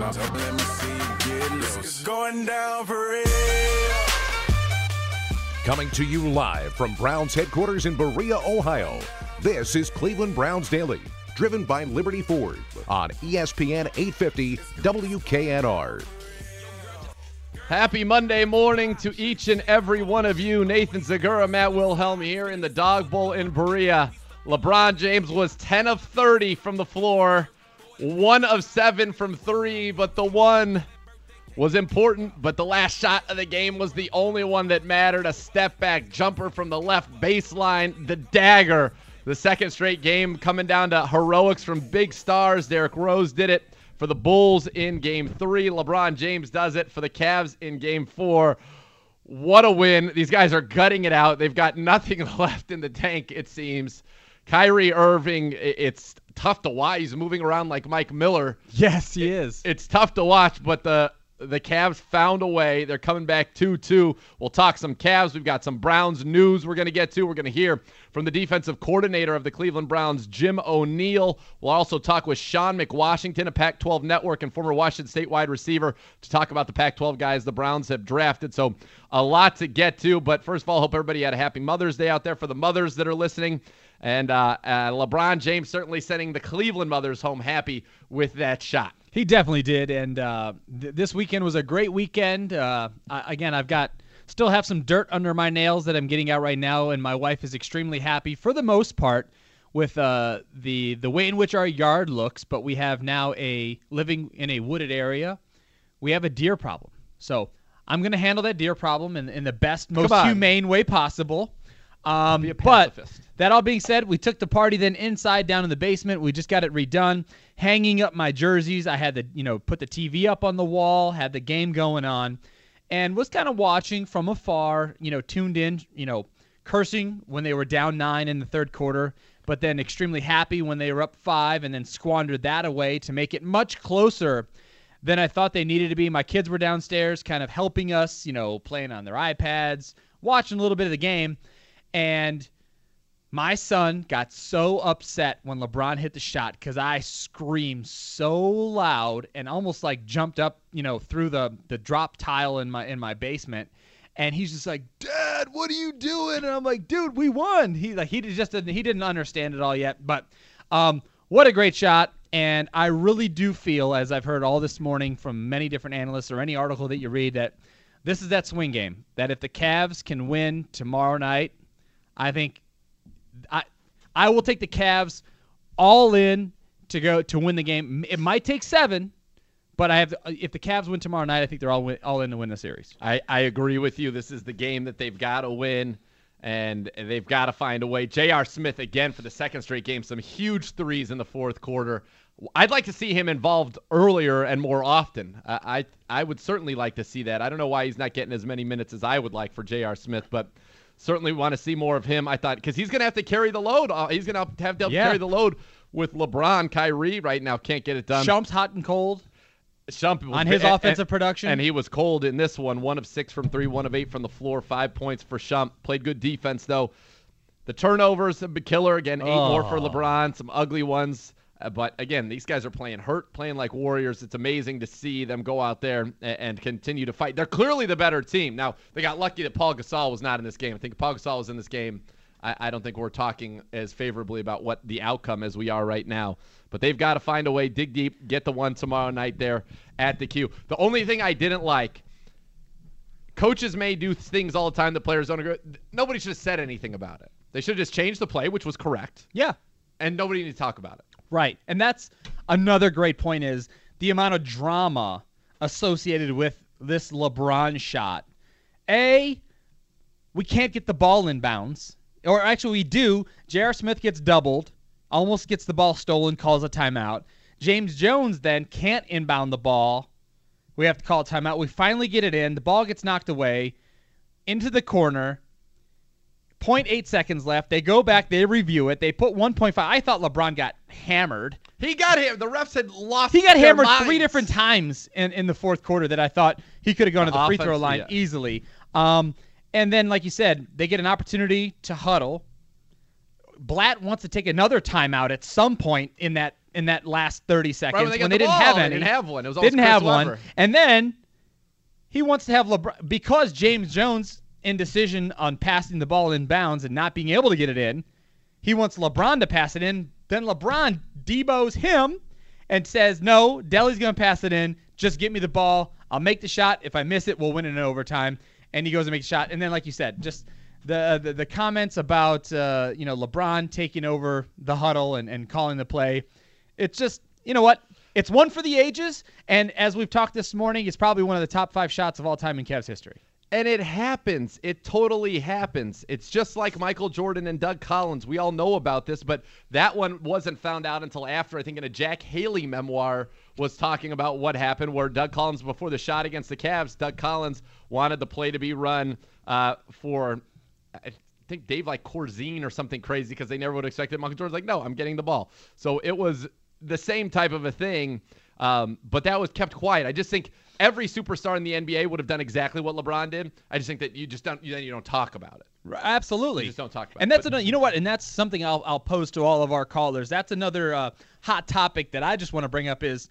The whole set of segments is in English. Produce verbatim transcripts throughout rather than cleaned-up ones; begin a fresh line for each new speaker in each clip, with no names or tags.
So let me see you get loose. It's going down for real.
Coming to you live from Browns headquarters in Berea, Ohio. This is Cleveland Browns Daily, driven by Liberty Ford on E S P N eight fifty W K N R.
Happy Monday morning to each and every one of you. Nathan Zagura, Matt Wilhelm here in the Dog Bowl in Berea. LeBron James was ten of thirty from the floor, one of seven from three, but the one was important, but the last shot of the game was the only one that mattered. A step-back jumper from the left baseline, the dagger. The second straight game coming down to heroics from big stars. Derrick Rose did it for the Bulls in game three. LeBron James does it for the Cavs in game four. What a win. These guys are gutting it out. They've got nothing left in the tank, it seems. Kyrie Irving, it's tough to watch. He's moving around like Mike Miller.
Yes, he is.
It's tough to watch, but the the Cavs found a way. They're coming back two two. We'll talk some Cavs. We've got some Browns news we're going to get to. We're going to hear from the defensive coordinator of the Cleveland Browns, Jim O'Neill. We'll also talk with Sean McWashington, a Pac twelve network and former Washington State wide receiver, to talk about the Pac twelve guys the Browns have drafted. So a lot to get to. But first of all, hope everybody had a happy Mother's Day out there for the mothers that are listening. And uh, uh, LeBron James certainly sending the Cleveland mothers home happy with that shot.
He definitely did, and uh, th- this weekend was a great weekend. Uh, I, again, I've got still have some dirt under my nails that I'm getting out right now, and my wife is extremely happy for the most part with uh, the the way in which our yard looks. But we have now a living in a wooded area. We have a deer problem, so I'm going to handle that deer problem in, in the best, most humane way possible. Um,
Be a
but
pacifist.
That all being said, we took the party then inside down in the basement. We just got it redone. Hanging up my jerseys. I had to, you know, put the T V up on the wall, had the game going on, and was kind of watching from afar, you know, tuned in, you know, cursing when they were down nine in the third quarter, but then extremely happy when they were up five and then squandered that away to make it much closer than I thought they needed to be. My kids were downstairs kind of helping us, you know, playing on their iPads, watching a little bit of the game. And my son got so upset when LeBron hit the shot because I screamed so loud and almost like jumped up, you know, through the, the drop tile in my in my basement. And he's just like, "Dad, what are you doing?" And I'm like, "Dude, we won." He like he just didn't he didn't understand it all yet. But um, what a great shot! And I really do feel, as I've heard all this morning from many different analysts or any article that you read, that this is that swing game. That if the Cavs can win tomorrow night, I think I I will take the Cavs all in to go to win the game. It might take seven, but I have if the Cavs win tomorrow night, I think they're all win, all in to win the series.
I, I agree with you. This is the game that they've got to win, and they've got to find a way. J R. Smith, again, for the second straight game, some huge threes in the fourth quarter. I'd like to see him involved earlier and more often. I, I I would certainly like to see that. I don't know why he's not getting as many minutes as I would like for J R. Smith, but certainly want to see more of him. I thought because he's going to have to carry the load. He's going to have to
yeah.
carry the load with LeBron. Kyrie right now can't get it done.
Shump's hot and cold.
Shump was,
on his
and,
offensive
and,
production.
And he was cold in this one. One of six from three, one of eight from the floor, five points for Shump. Played good defense, though. The turnovers have been killer. Again, eight
oh.
more for LeBron. Some ugly ones. Uh, but, again, these guys are playing hurt, playing like warriors. It's amazing to see them go out there and, and continue to fight. They're clearly the better team. Now, they got lucky that Paul Gasol was not in this game. I think if Paul Gasol was in this game, I, I don't think we're talking as favorably about what the outcome as we are right now. But they've got to find a way, dig deep, get the one tomorrow night there at the Q. The only thing I didn't like, coaches may do things all the time that players don't agree. Nobody should have said anything about it. They should have just changed the play, which was correct.
Yeah.
And nobody needed to talk about it.
Right. And that's another great point is the amount of drama associated with this LeBron shot. A, we can't get the ball in bounds. Or actually we do. J R. Smith gets doubled, almost gets the ball stolen, calls a timeout. James Jones then can't inbound the ball. We have to call a timeout. We finally get it in. The ball gets knocked away into the corner. zero point eight seconds left. They go back. They review it. They put one point five. I thought LeBron got hammered.
He got hammered. The refs had lost
He got
their
hammered
minds.
three different times in, in the fourth quarter that I thought he could have gone
The
to the free
offense,
throw line
yeah.
easily. Um, and then, like you said, they get an opportunity to huddle. Blatt wants to take another timeout at some point in that in that last thirty seconds
Right when they,
when
got
they
the
didn't
ball,
have
they
any.
Didn't have one. It was almost
didn't
Chris
have
Webber.
one. And then he wants to have LeBron because James Jones indecision on passing the ball in bounds and not being able to get it in. He wants LeBron to pass it in. Then LeBron debos him and says, "No, Delly's going to pass it in. Just get me the ball. I'll make the shot. If I miss it, we'll win it in overtime." And he goes and makes a shot. And then, like you said, just the the, the comments about uh, you know LeBron taking over the huddle and, and calling the play. It's just, you know what? It's one for the ages. And as we've talked this morning, it's probably one of the top five shots of all time in Cavs history.
And it happens. It totally happens. It's just like Michael Jordan and Doug Collins. We all know about this, but that one wasn't found out until after, I think, in a Jack Haley memoir was talking about what happened, where Doug Collins, before the shot against the Cavs, Doug Collins wanted the play to be run uh, for, I think, Dave like Corzine or something crazy because they never would have expected. Michael Jordan's like, no, I'm getting the ball. So it was the same type of a thing, um, but that was kept quiet. I just think every superstar in the N B A would have done exactly what LeBron did. I just think that you just don't, you, then you don't talk about it.
Absolutely.
You just don't talk about
and
it.
that's
But-
another, you know what? And that's something I'll I'll pose to all of our callers. That's another uh, hot topic that I just want to bring up is,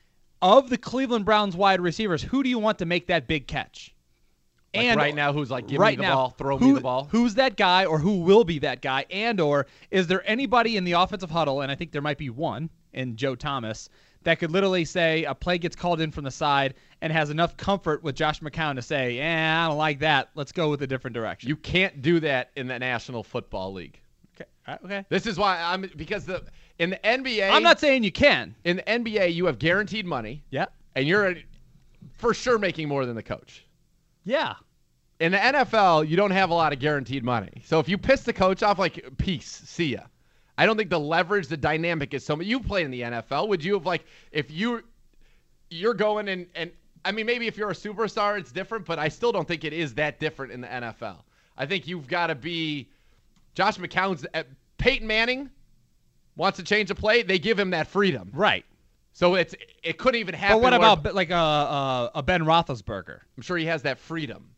of the Cleveland Browns wide receivers, who do you want to make that big catch?
Like
and
right now, who's like, give
right
me the
now,
ball, throw
who-
me the ball.
Who's that guy, or who will be that guy? And or is there anybody in the offensive huddle, and I think there might be one in Joe Thomas, that could literally say a play gets called in from the side and has enough comfort with Josh McCown to say, "Yeah, I don't like that. Let's go with a different direction."
You can't do that in the National Football League.
okay? Uh, okay.
This is why I'm because the in the N B A,
I'm not saying you can.
in the N B A you have guaranteed money,
Yeah.
and you're for sure making more than the coach.
Yeah.
In the N F L, you don't have a lot of guaranteed money. So if you piss the coach off, like, peace, see ya. I don't think the leverage, the dynamic is so much. You play in the N F L. Would you have, like, if you, you're going and, and, I mean, maybe if you're a superstar, it's different, but I still don't think it is that different in the N F L. I think you've got to be, Josh McCown's, uh, Peyton Manning wants to change a play, they give him that freedom.
Right.
So it's it couldn't even happen.
But what
where-
about like a, a, a Ben Roethlisberger?
I'm sure he has that freedom.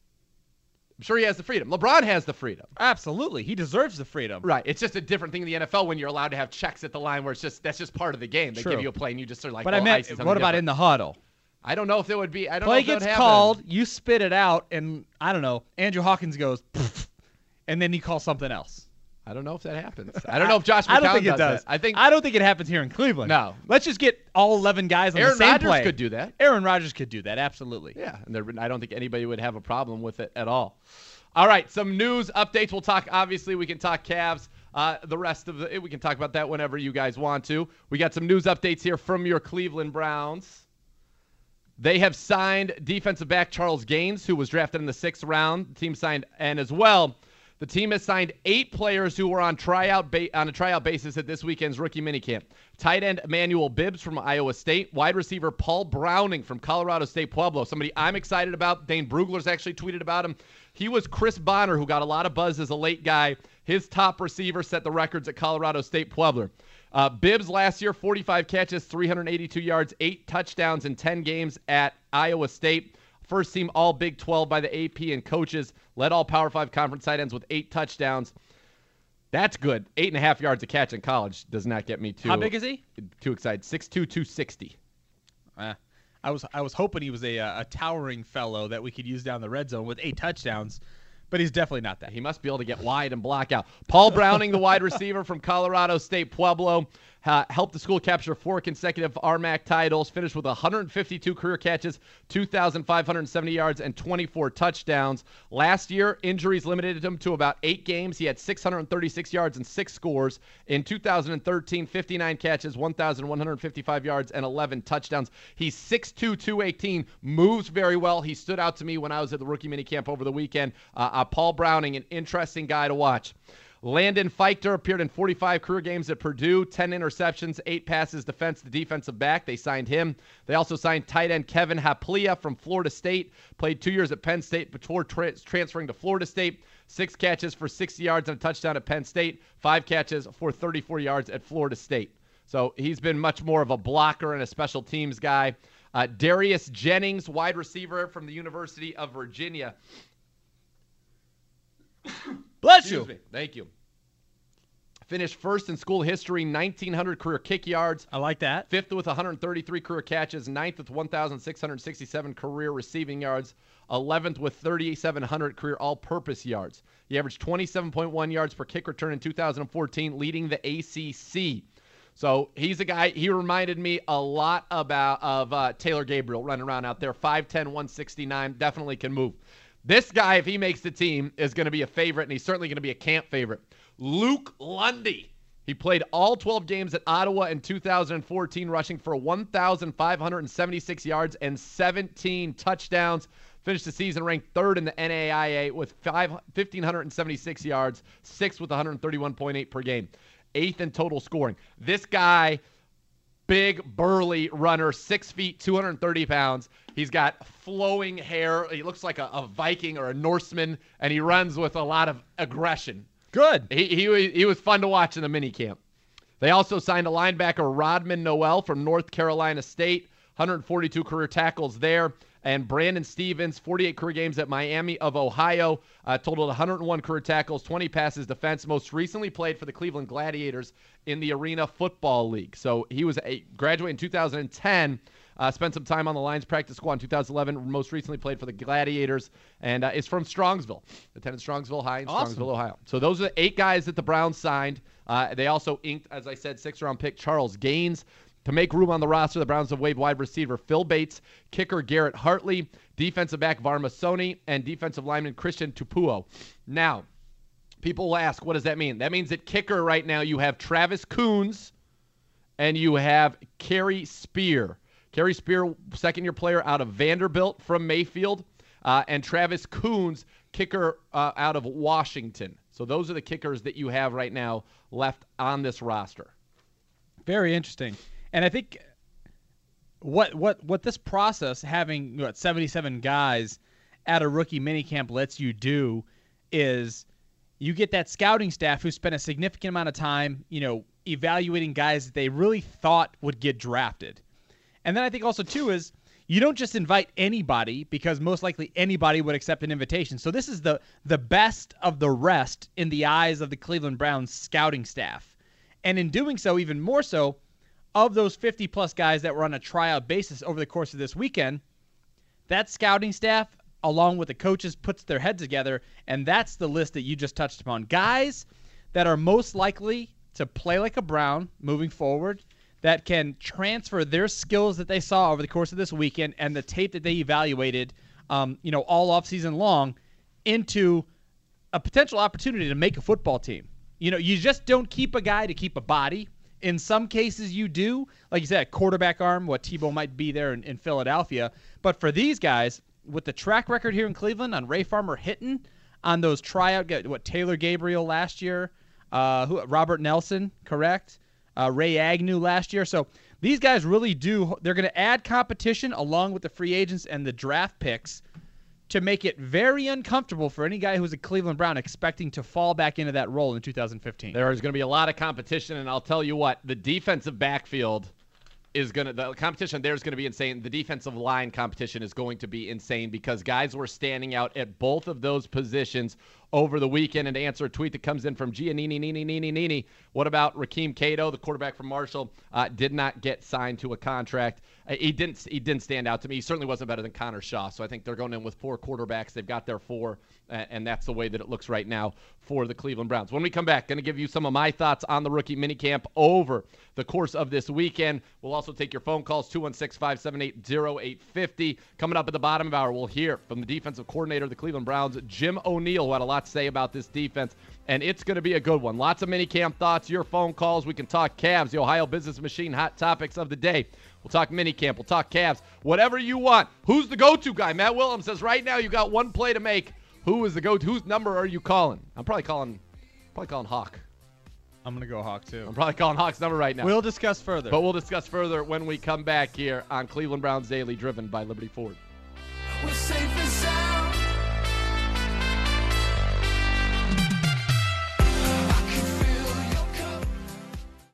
I'm sure he has the freedom. LeBron has the freedom.
Absolutely. He deserves the freedom.
Right. It's just a different thing in the N F L when you're allowed to have checks at the line where it's just that's just part of the game. They
True.
give you a play and you just are like,
But
well,
I meant,
ice is something
what about
different.
in the huddle?
I don't know if it would be. I don't
Play
know if
gets
that would happen.
called, you spit it out, and I don't know, Andrew Hawkins goes, "Pfft," and then he calls something else.
I don't know if that happens. I don't know if Josh McCown
I don't think it
does
does.
that. I think
I don't think it happens here in Cleveland.
No.
Let's just get all eleven guys on
Aaron
the same
Rodgers
play.
could do that.
Aaron Rodgers could do that, absolutely.
Yeah, and there, I don't think anybody would have a problem with it at all. All right, some news updates. We'll talk, obviously, we can talk Cavs. Uh, the rest of the, we can talk about that whenever you guys want to. We got some news updates here from your Cleveland Browns. They have signed defensive back Charles Gaines, who was drafted in the sixth round. The team signed, and as well, the team has signed eight players who were on tryout ba- on a tryout basis at this weekend's rookie minicamp. Tight end Emmanuel Bibbs from Iowa State. Wide receiver Paul Browning from Colorado State Pueblo. Somebody I'm excited about. Dane Brugler's actually tweeted about him. He was Chris Bonner, who got a lot of buzz as a late guy. His top receiver set the records at Colorado State Pueblo. Uh, Bibbs last year, forty-five catches, three hundred eighty-two yards, eight touchdowns in ten games at Iowa State. First team all Big twelve by the A P and coaches. Led all Power five conference tight ends with eight touchdowns. That's good. Eight and a half yards a catch in college does not get me too.
How big is he?
Too excited. six two, two sixty.
Uh, I was I was hoping he was a a towering fellow that we could use down the red zone with eight touchdowns, but he's definitely not that.
He must be able to get wide and block out. Paul Browning, the wide receiver from Colorado State Pueblo, uh, helped the school capture four consecutive R M A C titles, finished with one hundred fifty-two career catches, two thousand five hundred seventy yards, and twenty-four touchdowns. Last year, injuries limited him to about eight games. He had six hundred thirty-six yards and six scores. In two thousand thirteen, fifty-nine catches, one thousand one hundred fifty-five yards, and eleven touchdowns. He's six two, two eighteen, moves very well. He stood out to me when I was at the rookie minicamp over the weekend. Uh, uh, Paul Browning, an interesting guy to watch. Landon Feichter appeared in forty-five career games at Purdue, ten interceptions, eight passes defense the defensive back. They signed him. They also signed tight end Kevin Haplia from Florida State, played two years at Penn State before tra- transferring to Florida State. Six catches for sixty yards and a touchdown at Penn State, five catches for thirty-four yards at Florida State. So he's been much more of a blocker and a special teams guy. Uh, Darius Jennings, wide receiver from the University of Virginia.
Bless
Excuse
you.
me. Thank you. Finished first in school history, nineteen hundred career kick yards.
I like that.
Fifth with one hundred thirty-three career catches. Ninth with one thousand six hundred sixty-seven career receiving yards. eleventh with three thousand seven hundred career all-purpose yards. He averaged twenty-seven point one yards per kick return in two thousand fourteen, leading the A C C. So he's a guy, he reminded me a lot about of uh, Taylor Gabriel running around out there. five ten, one sixty-nine, definitely can move. This guy, if he makes the team, is going to be a favorite, and he's certainly going to be a camp favorite. Luke Lundy. He played all twelve games at Ottawa in two thousand fourteen, rushing for one thousand five hundred seventy-six yards and seventeen touchdowns. Finished the season ranked third in the N A I A with one thousand five hundred seventy-six yards, sixth with one hundred thirty-one point eight per game. Eighth in total scoring. This guy, big, burly runner, six feet, two hundred thirty pounds. He's got flowing hair. He looks like a, a Viking or a Norseman, and he runs with a lot of aggression.
Good.
He, he, he was fun to watch in the minicamp. They also signed a linebacker, Rodman Noel, from North Carolina State, one hundred forty-two career tackles there. And Brandon Stevens, forty-eight career games at Miami of Ohio, uh, totaled one hundred one career tackles, twenty passes defense. Most recently played for the Cleveland Gladiators in the Arena Football League. So he was a graduate in two thousand ten, uh, spent some time on the Lions practice squad in two thousand eleven, most recently played for the Gladiators, and uh, is from Strongsville. Attended Strongsville High in
Awesome.
Strongsville, Ohio. So those are the eight guys that the Browns signed. Uh, they also inked, as I said, sixth-round pick Charles Gaines. To make room on the roster, the Browns have waived wide receiver Phil Bates, kicker Garrett Hartley, defensive back Varma Soni, and defensive lineman Christian Tupuo. Now, people will ask, what does that mean? That means at kicker right now you have Travis Coons and you have Kerry Spear. Kerry Spear, second-year player out of Vanderbilt from Mayfield, uh, and Travis Coons, kicker uh, out of Washington. So those are the kickers that you have right now left on this roster.
Very interesting. And I think what what what this process, having what seventy-seven guys at a rookie minicamp lets you do is you get that scouting staff who spent a significant amount of time, you know, evaluating guys that they really thought would get drafted. And then I think also, too, is you don't just invite anybody because most likely anybody would accept an invitation. So this is the the best of the rest in the eyes of the Cleveland Browns scouting staff. And in doing so, even more so, of those fifty-plus guys that were on a tryout basis over the course of this weekend, that scouting staff, along with the coaches, puts their heads together, and that's the list that you just touched upon. Guys that are most likely to play like a Brown moving forward, that can transfer their skills that they saw over the course of this weekend and the tape that they evaluated, um, you know, all offseason long into a potential opportunity to make a football team. You know, you just don't keep a guy to keep a body. In some cases you do. Like you said, quarterback arm, what Tebow might be there in, in Philadelphia. But for these guys, with the track record here in Cleveland on Ray Farmer hitting on those tryout, what, Taylor Gabriel last year, uh, who, Robert Nelson, correct? Uh, Ray Agnew last year. So these guys really do, they're going to add competition along with the free agents and the draft picks to make it very uncomfortable for any guy who's a Cleveland Brown expecting to fall back into that role in two thousand fifteen.
There is going to be a lot of competition, and I'll tell you what, the defensive backfield is going to, the competition there is going to be insane. The defensive line competition is going to be insane because guys were standing out at both of those positions over the weekend. And to answer a tweet that comes in from Giannini, Nini, Nini, Nini, what about Rakeem Cato, the quarterback from Marshall, uh, did not get signed to a contract. Uh, he didn't he didn't stand out to me. He certainly wasn't better than Connor Shaw. So I think they're going in with four quarterbacks. They've got their four, uh, and that's the way that it looks right now for the Cleveland Browns. When we come back, going to give you some of my thoughts on the rookie minicamp over the course of this weekend. We'll also take your phone calls, two one six, five seven eight, zero eight five zero. Coming up at the bottom of our hour, we'll hear from the defensive coordinator of the Cleveland Browns, Jim O'Neill, who had a lot to say about this defense, and it's going to be a good one. Lots of minicamp thoughts, your phone calls. We can talk Cavs, the Ohio Business Machine, hot topics of the day. We'll talk minicamp. We'll talk Cavs. Whatever you want. Who's the go-to guy? Matt Willems says right now you got one play to make. Who is the go-to? Whose number are you calling? I'm probably calling probably calling Hawk.
I'm going to go Hawk, too.
I'm probably calling Hawk's number right now.
We'll discuss further.
But we'll discuss further when we come back here on Cleveland Browns Daily, driven by Liberty Ford.
We're safe and sound.